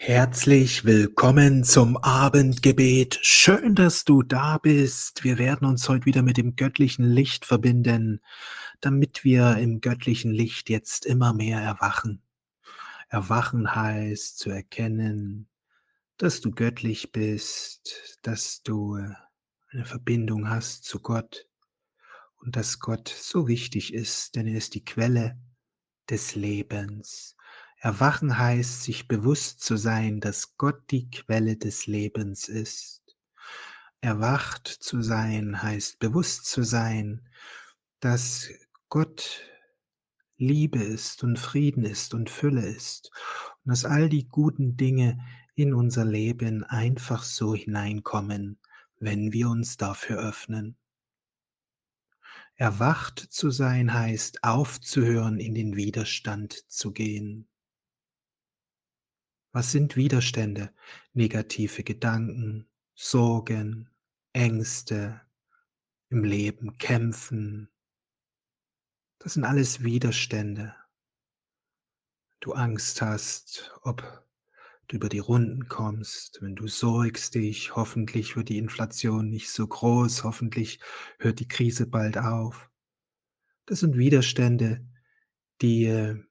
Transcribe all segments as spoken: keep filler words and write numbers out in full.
Herzlich willkommen zum Abendgebet. Schön, dass du da bist. Wir werden uns heute wieder mit dem göttlichen Licht verbinden, damit wir im göttlichen Licht jetzt immer mehr erwachen. Erwachen heißt zu erkennen, dass du göttlich bist, dass du eine Verbindung hast zu Gott und dass Gott so wichtig ist, denn er ist die Quelle des Lebens. Erwachen heißt, sich bewusst zu sein, dass Gott die Quelle des Lebens ist. Erwacht zu sein heißt, bewusst zu sein, dass Gott Liebe ist und Frieden ist und Fülle ist und dass all die guten Dinge in unser Leben einfach so hineinkommen, wenn wir uns dafür öffnen. Erwacht zu sein heißt, aufzuhören, in den Widerstand zu gehen. Was sind Widerstände? Negative Gedanken, Sorgen, Ängste im Leben, Kämpfen. Das sind alles Widerstände. Du Angst hast, ob du über die Runden kommst, wenn du sorgst dich, hoffentlich wird die Inflation nicht so groß, hoffentlich hört die Krise bald auf. Das sind Widerstände, die äh,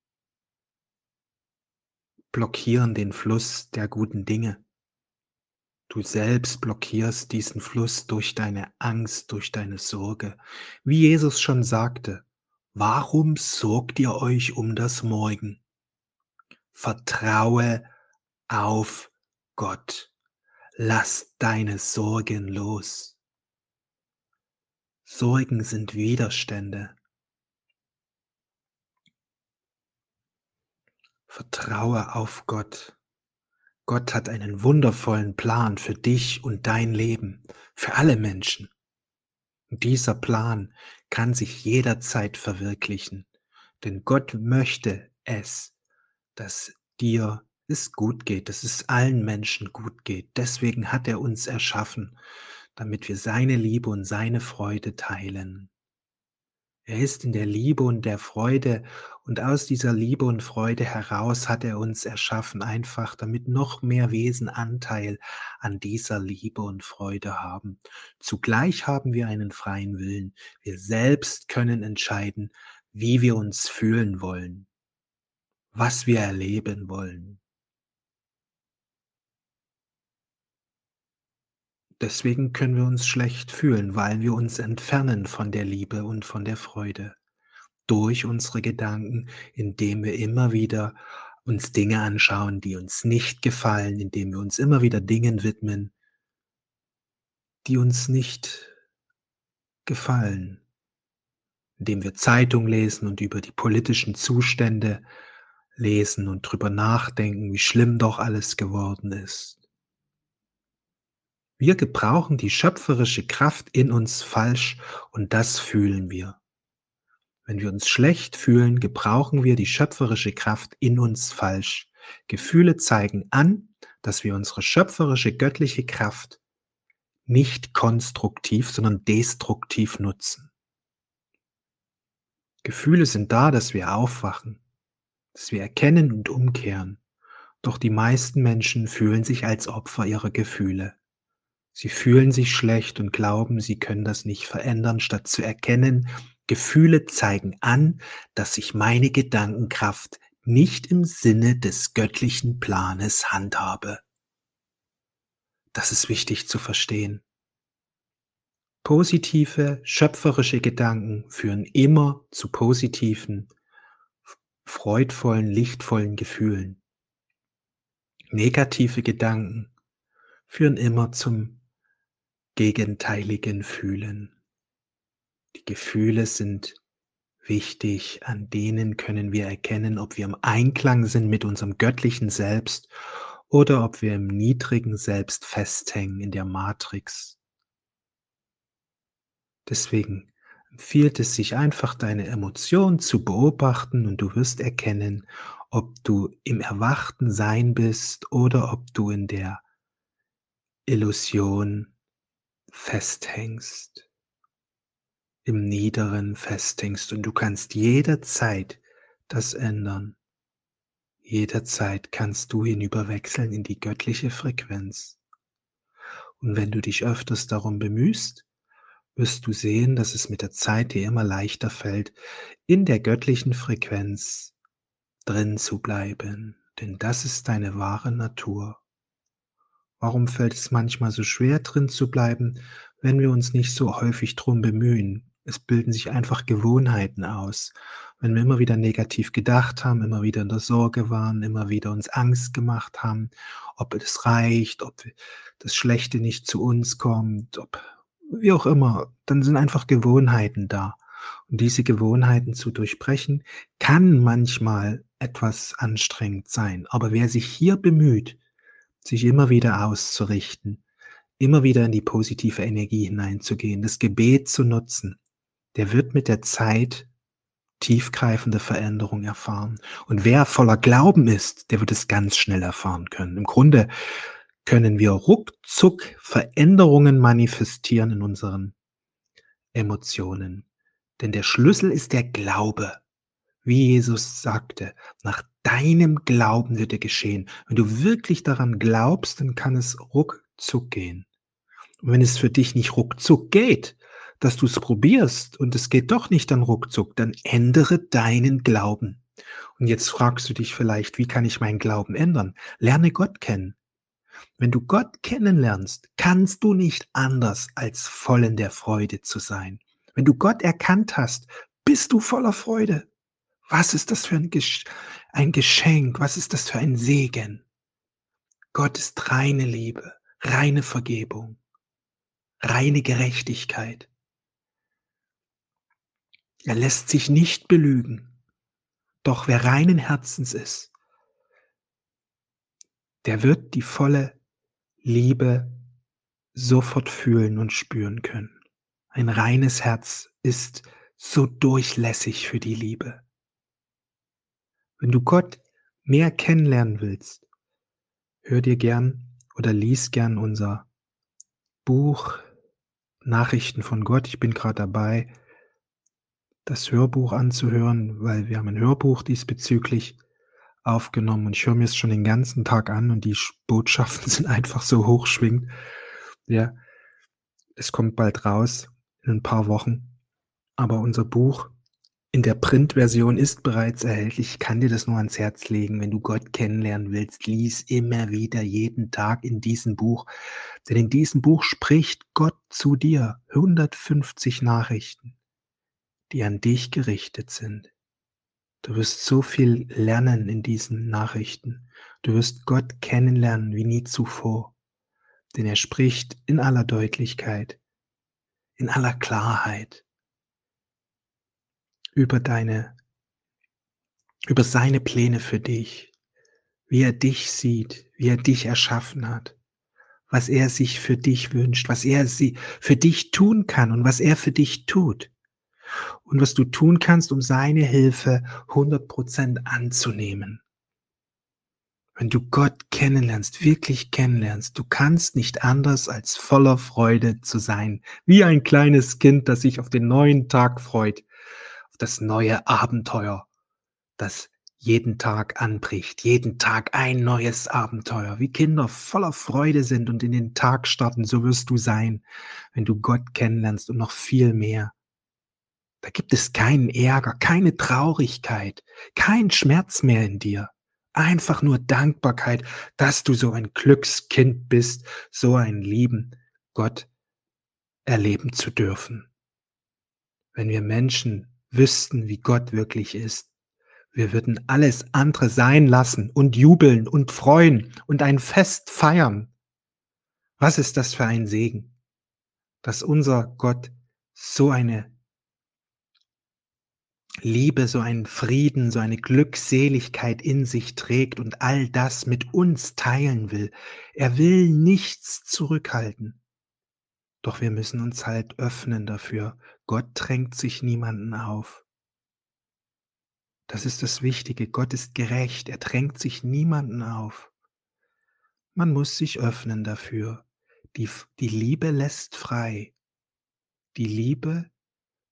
blockieren den Fluss der guten Dinge. Du selbst blockierst diesen Fluss durch deine Angst, durch deine Sorge. Wie Jesus schon sagte: „Warum sorgt ihr euch um das Morgen? Vertraue auf Gott. Lass deine Sorgen los.“ Sorgen sind Widerstände. Vertraue auf Gott. Gott hat einen wundervollen Plan für dich und dein Leben, für alle Menschen. Und dieser Plan kann sich jederzeit verwirklichen, denn Gott möchte es, dass dir es gut geht, dass es allen Menschen gut geht. Deswegen hat er uns erschaffen, damit wir seine Liebe und seine Freude teilen. Er ist in der Liebe und der Freude und aus dieser Liebe und Freude heraus hat er uns erschaffen, einfach damit noch mehr Wesen Anteil an dieser Liebe und Freude haben. Zugleich haben wir einen freien Willen. Wir selbst können entscheiden, wie wir uns fühlen wollen, was wir erleben wollen. Deswegen können wir uns schlecht fühlen, weil wir uns entfernen von der Liebe und von der Freude. Durch unsere Gedanken, indem wir immer wieder uns Dinge anschauen, die uns nicht gefallen, indem wir uns immer wieder Dingen widmen, die uns nicht gefallen, indem wir Zeitung lesen und über die politischen Zustände lesen und drüber nachdenken, wie schlimm doch alles geworden ist. Wir gebrauchen die schöpferische Kraft in uns falsch und das fühlen wir. Wenn wir uns schlecht fühlen, gebrauchen wir die schöpferische Kraft in uns falsch. Gefühle zeigen an, dass wir unsere schöpferische göttliche Kraft nicht konstruktiv, sondern destruktiv nutzen. Gefühle sind da, dass wir aufwachen, dass wir erkennen und umkehren. Doch die meisten Menschen fühlen sich als Opfer ihrer Gefühle. Sie fühlen sich schlecht und glauben, sie können das nicht verändern, statt zu erkennen, Gefühle zeigen an, dass ich meine Gedankenkraft nicht im Sinne des göttlichen Planes handhabe. Das ist wichtig zu verstehen. Positive, schöpferische Gedanken führen immer zu positiven, freudvollen, lichtvollen Gefühlen. Negative Gedanken führen immer zum gegenteiligen Fühlen. Die Gefühle sind wichtig, an denen können wir erkennen, ob wir im Einklang sind mit unserem göttlichen Selbst oder ob wir im niedrigen Selbst festhängen in der Matrix. Deswegen empfiehlt es sich einfach, deine Emotionen zu beobachten und du wirst erkennen, ob du im erwachten Sein bist oder ob du in der Illusion festhängst, im Niederen festhängst und du kannst jederzeit das ändern. Jederzeit kannst du hinüberwechseln in die göttliche Frequenz. Und wenn du dich öfters darum bemühst, wirst du sehen, dass es mit der Zeit dir immer leichter fällt, in der göttlichen Frequenz drin zu bleiben, denn das ist deine wahre Natur. Warum fällt es manchmal so schwer, drin zu bleiben, wenn wir uns nicht so häufig drum bemühen? Es bilden sich einfach Gewohnheiten aus. Wenn wir immer wieder negativ gedacht haben, immer wieder in der Sorge waren, immer wieder uns Angst gemacht haben, ob es reicht, ob das Schlechte nicht zu uns kommt, ob wie auch immer, dann sind einfach Gewohnheiten da. Und diese Gewohnheiten zu durchbrechen, kann manchmal etwas anstrengend sein. Aber wer sich hier bemüht, sich immer wieder auszurichten, immer wieder in die positive Energie hineinzugehen, das Gebet zu nutzen, der wird mit der Zeit tiefgreifende Veränderung erfahren. Und wer voller Glauben ist, der wird es ganz schnell erfahren können. Im Grunde können wir ruckzuck Veränderungen manifestieren in unseren Emotionen. Denn der Schlüssel ist der Glaube. Wie Jesus sagte, nach deinem Glauben wird er geschehen. Wenn du wirklich daran glaubst, dann kann es ruckzuck gehen. Und wenn es für dich nicht ruckzuck geht, dass du es probierst und es geht doch nicht dann ruckzuck, dann ändere deinen Glauben. Und jetzt fragst du dich vielleicht, wie kann ich meinen Glauben ändern? Lerne Gott kennen. Wenn du Gott kennenlernst, kannst du nicht anders, als voll in der Freude zu sein. Wenn du Gott erkannt hast, bist du voller Freude. Was ist das für ein, Gesch- ein Geschenk? Was ist das für ein Segen? Gott ist reine Liebe, reine Vergebung, reine Gerechtigkeit. Er lässt sich nicht belügen. Doch wer reinen Herzens ist, der wird die volle Liebe sofort fühlen und spüren können. Ein reines Herz ist so durchlässig für die Liebe. Wenn du Gott mehr kennenlernen willst, hör dir gern oder lies gern unser Buch Nachrichten von Gott. Ich bin gerade dabei, das Hörbuch anzuhören, weil wir haben ein Hörbuch diesbezüglich aufgenommen und ich höre mir es schon den ganzen Tag an und die Botschaften sind einfach so hochschwingend. Ja, es kommt bald raus, in ein paar Wochen. Aber unser Buch in der Printversion ist bereits erhältlich. Ich kann dir das nur ans Herz legen. Wenn du Gott kennenlernen willst, lies immer wieder jeden Tag in diesem Buch. Denn in diesem Buch spricht Gott zu dir. hundertfünfzig Nachrichten, die an dich gerichtet sind. Du wirst so viel lernen in diesen Nachrichten. Du wirst Gott kennenlernen wie nie zuvor. Denn er spricht in aller Deutlichkeit, in aller Klarheit über deine, über seine Pläne für dich, wie er dich sieht, wie er dich erschaffen hat, was er sich für dich wünscht, was er sie für dich tun kann und was er für dich tut und was du tun kannst, um seine Hilfe hundert Prozent anzunehmen. Wenn du Gott kennenlernst, wirklich kennenlernst, du kannst nicht anders als voller Freude zu sein, wie ein kleines Kind, das sich auf den neuen Tag freut, auf das neue Abenteuer, das jeden Tag anbricht, jeden Tag ein neues Abenteuer. Wie Kinder voller Freude sind und in den Tag starten, so wirst du sein, wenn du Gott kennenlernst und noch viel mehr. Da gibt es keinen Ärger, keine Traurigkeit, kein Schmerz mehr in dir. Einfach nur Dankbarkeit, dass du so ein Glückskind bist, so einen lieben Gott erleben zu dürfen. Wenn wir Menschen wüssten, wie Gott wirklich ist, wir würden alles andere sein lassen und jubeln und freuen und ein Fest feiern. Was ist das für ein Segen, dass unser Gott so eine Liebe, so einen Frieden, so eine Glückseligkeit in sich trägt und all das mit uns teilen will. Er will nichts zurückhalten. Doch wir müssen uns halt öffnen dafür. Gott drängt sich niemanden auf. Das ist das Wichtige. Gott ist gerecht. Er drängt sich niemanden auf. Man muss sich öffnen dafür. Die, die Liebe lässt frei. Die Liebe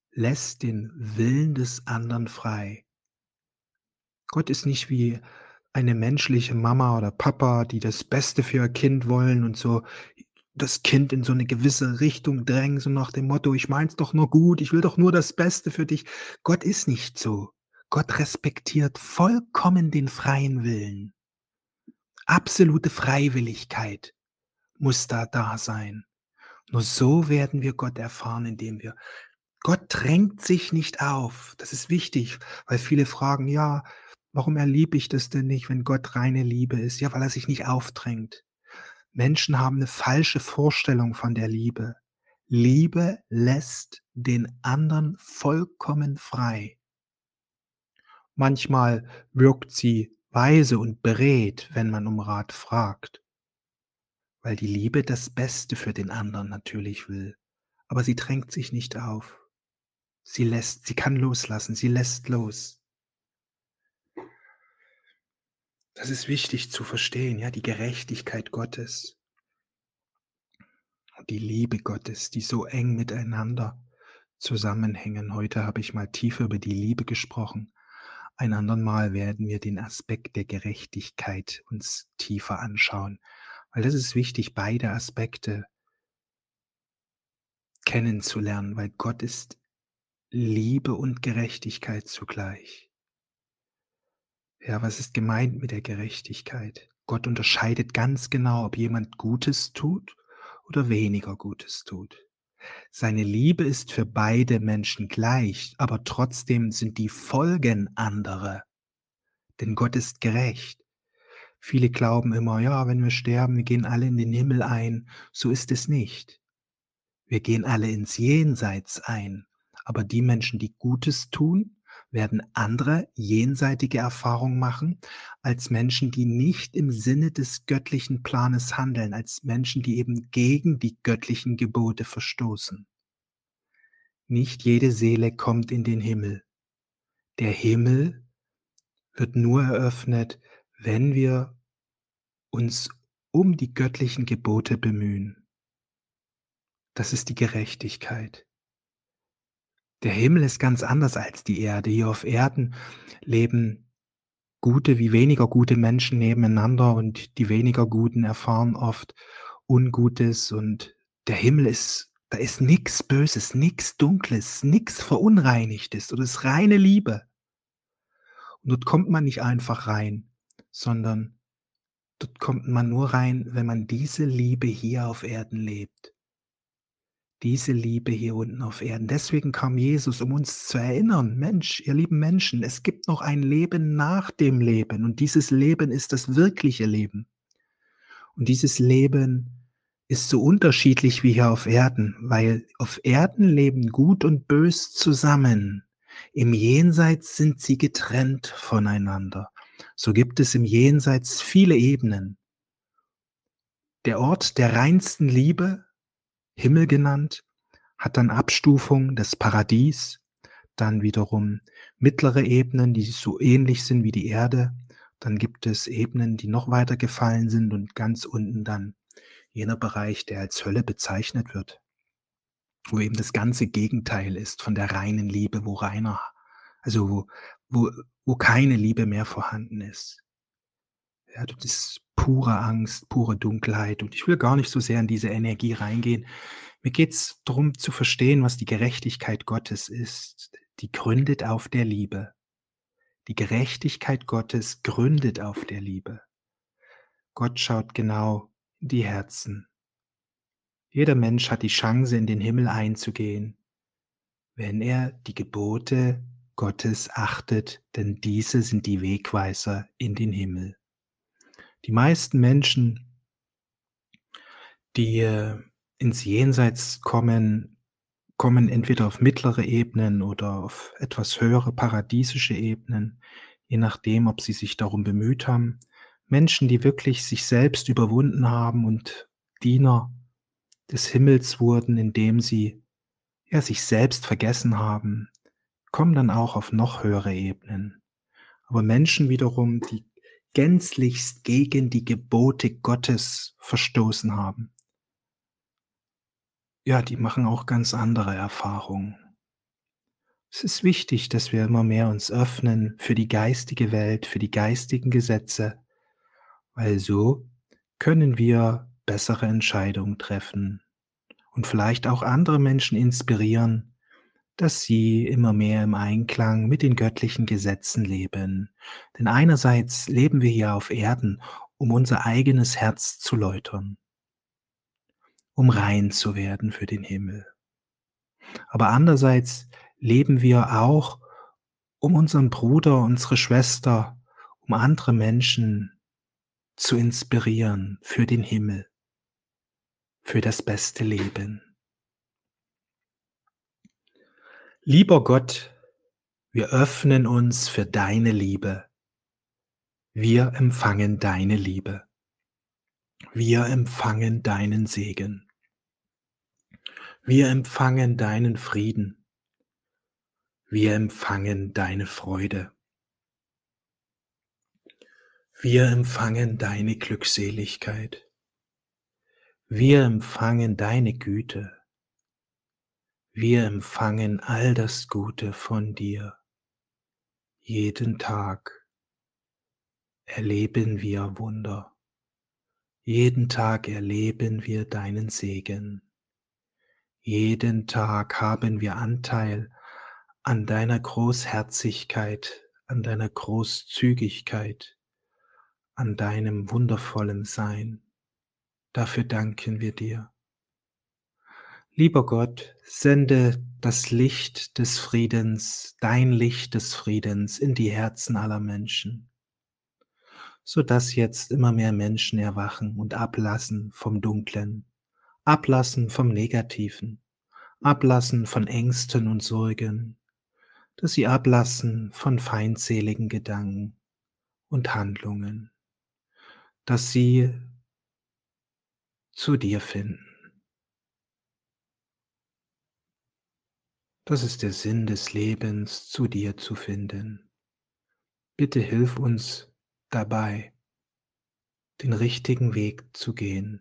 lässt den Willen des anderen frei. Gott ist nicht wie eine menschliche Mama oder Papa, die das Beste für ihr Kind wollen und so das Kind in so 'ne gewisse Richtung drängen, so nach dem Motto: „Ich meine es doch nur gut, ich will doch nur das Beste für dich.“ Gott ist nicht so. Gott respektiert vollkommen den freien Willen. Absolute Freiwilligkeit muss da da sein. Nur so werden wir Gott erfahren, indem wir Gott drängt sich nicht auf. Das ist wichtig, weil viele fragen: „Ja, warum erlebe ich das denn nicht, wenn Gott reine Liebe ist?“ Ja, weil er sich nicht aufdrängt. Menschen haben 'ne falsche Vorstellung von der Liebe. Liebe lässt den anderen vollkommen frei. Manchmal wirkt sie weise und beredt, wenn man um Rat fragt, weil die Liebe das Beste für den anderen natürlich will. Aber sie drängt sich nicht auf. Sie lässt sie kann loslassen, sie lässt los. Das ist wichtig zu verstehen, ja, die Gerechtigkeit Gottes und die Liebe Gottes, die so eng miteinander zusammenhängen. Heute habe ich mal tiefer über die Liebe gesprochen. Ein andern Mal werden wir den Aspekt der Gerechtigkeit uns tiefer anschauen, weil das ist wichtig, beide Aspekte kennenzulernen, weil Gott ist Liebe und Gerechtigkeit zugleich. Ja, was ist gemeint mit der Gerechtigkeit? Gott unterscheidet ganz genau, ob jemand Gutes tut oder weniger Gutes tut. Seine Liebe ist für beide Menschen gleich, aber trotzdem sind die Folgen andere, denn Gott ist gerecht. Viele glauben immer, ja, wenn wir sterben, wir gehen alle in den Himmel ein. So ist es nicht. Wir gehen alle ins Jenseits ein, aber die Menschen, die Gutes tun, werden andere jenseitige Erfahrungen machen als Menschen, die nicht im Sinne des göttlichen Planes handeln, als Menschen, die eben gegen die göttlichen Gebote verstoßen. Nicht jede Seele kommt in den Himmel. Der Himmel wird nur eröffnet, wenn wir uns um die göttlichen Gebote bemühen. Das ist die Gerechtigkeit. Der Himmel ist ganz anders als die Erde. Hier auf Erden leben gute wie weniger gute Menschen nebeneinander und die weniger Guten erfahren oft Ungutes und der Himmel ist da ist nix Böses, nix Dunkles, nix Verunreinigtes oder ist reine Liebe. Und dort kommt man nicht einfach rein, sondern dort kommt man nur rein, wenn man diese Liebe hier auf Erden lebt. Diese Liebe hier unten auf Erden. Deswegen kam Jesus, um uns zu erinnern: „Mensch, ihr lieben Menschen, es gibt noch ein Leben nach dem Leben und dieses Leben ist das wirkliche Leben.“ Und dieses Leben ist so unterschiedlich wie hier auf Erden, weil auf Erden leben Gut und Bös zusammen. Im Jenseits sind sie getrennt voneinander. So gibt es im Jenseits viele Ebenen. Der Ort der reinsten Liebe, Himmel genannt, hat dann Abstufungen, das Paradies, dann wiederum mittlere Ebenen, die so ähnlich sind wie die Erde. Dann gibt es Ebenen, die noch weiter gefallen sind und ganz unten dann jener Bereich, der als Hölle bezeichnet wird, wo eben das ganze Gegenteil ist von der reinen Liebe, wo reiner also wo wo wo keine Liebe mehr vorhanden ist. Ja, das ist pure Angst, pure Dunkelheit und ich will gar nicht so sehr in diese Energie reingehen. Mir geht's drum zu verstehen, was die Gerechtigkeit Gottes ist. Die gründet auf der Liebe. Die Gerechtigkeit Gottes gründet auf der Liebe. Gott schaut genau in die Herzen. Jeder Mensch hat die Chance, in den Himmel einzugehen, wenn er die Gebote Gottes achtet, denn diese sind die Wegweiser in den Himmel. Die meisten Menschen, die äh, ins Jenseits kommen, kommen entweder auf mittlere Ebenen oder auf etwas höhere paradiesische Ebenen, je nachdem, ob sie sich darum bemüht haben. Menschen, die wirklich sich selbst überwunden haben und Diener des Himmels wurden, indem sie ja sich selbst vergessen haben, kommen dann auch auf noch höhere Ebenen. Aber Menschen wiederum, die gänzlichst gegen die Gebote Gottes verstoßen haben, ja, die machen auch ganz andere Erfahrungen. Es ist wichtig, dass wir immer mehr uns öffnen für die geistige Welt, für die geistigen Gesetze, weil so können wir bessere Entscheidungen treffen und vielleicht auch andere Menschen inspirieren, dass sie immer mehr im Einklang mit den göttlichen Gesetzen leben. Denn einerseits leben wir hier auf Erden, um unser eigenes Herz zu läutern, um rein zu werden für den Himmel. Aber andererseits leben wir auch, um unseren Bruder, unsere Schwester, um andere Menschen zu inspirieren für den Himmel, für das beste Leben. Lieber Gott, wir öffnen uns für deine Liebe. Wir empfangen deine Liebe. Wir empfangen deinen Segen. Wir empfangen deinen Frieden. Wir empfangen deine Freude. Wir empfangen deine Glückseligkeit. Wir empfangen deine Güte. Wir empfangen all das Gute von dir. Jeden Tag erleben wir Wunder. Jeden Tag erleben wir deinen Segen. Jeden Tag haben wir Anteil an deiner Großherzigkeit, an deiner Großzügigkeit, an deinem wundervollen Sein. Dafür danken wir dir. Lieber Gott, sende das Licht des Friedens, dein Licht des Friedens in die Herzen aller Menschen, sodass jetzt immer mehr Menschen erwachen und ablassen vom Dunklen, ablassen vom Negativen, ablassen von Ängsten und Sorgen, dass sie ablassen von feindseligen Gedanken und Handlungen, dass sie zu dir finden. Das ist der Sinn des Lebens, zu dir zu finden. Bitte hilf uns dabei, den richtigen Weg zu gehen.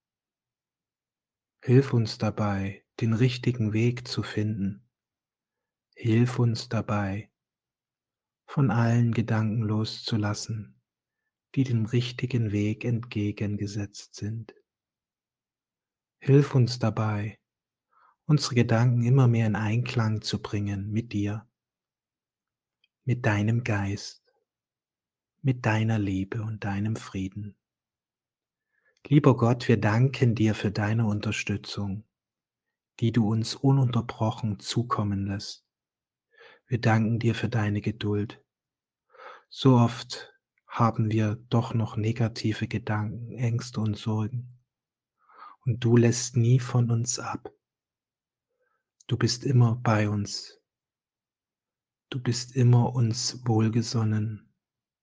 Hilf uns dabei, den richtigen Weg zu finden. Hilf uns dabei, von allen Gedanken loszulassen, die dem richtigen Weg entgegengesetzt sind. Hilf uns dabei, unsere Gedanken immer mehr in Einklang zu bringen mit dir, mit deinem Geist, mit deiner Liebe und deinem Frieden. Lieber Gott, wir danken dir für deine Unterstützung, die du uns ununterbrochen zukommen lässt. Wir danken dir für deine Geduld. So oft haben wir doch noch negative Gedanken, Ängste und Sorgen. Und du lässt nie von uns ab. Du bist immer bei uns. Du bist immer uns wohlgesonnen,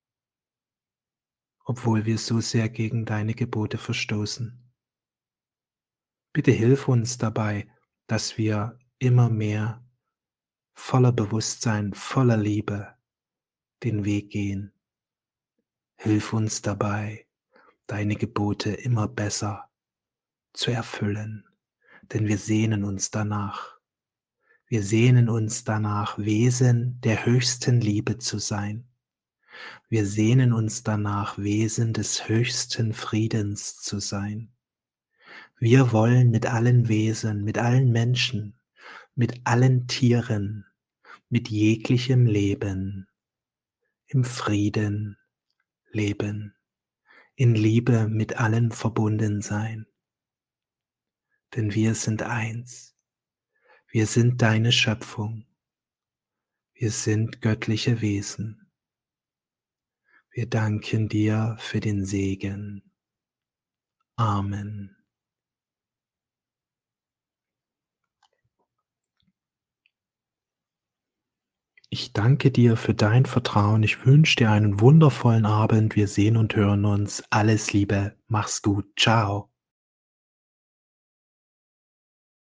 obwohl wir so sehr gegen deine Gebote verstoßen. Bitte hilf uns dabei, dass wir immer mehr voller Bewusstsein, voller Liebe den Weg gehen. Hilf uns dabei, deine Gebote immer besser zu erfüllen, denn wir sehnen uns danach. Wir sehnen uns danach, Wesen der höchsten Liebe zu sein. Wir sehnen uns danach, Wesen des höchsten Friedens zu sein. Wir wollen mit allen Wesen, mit allen Menschen, mit allen Tieren, mit jeglichem Leben im Frieden leben, in Liebe mit allen verbunden sein. Denn wir sind eins. Wir sind deine Schöpfung. Wir sind göttliche Wesen. Wir danken dir für den Segen. Amen. Ich danke dir für dein Vertrauen. Ich wünsche dir einen wundervollen Abend. Wir sehen und hören uns. Alles Liebe. Mach's gut. Ciao.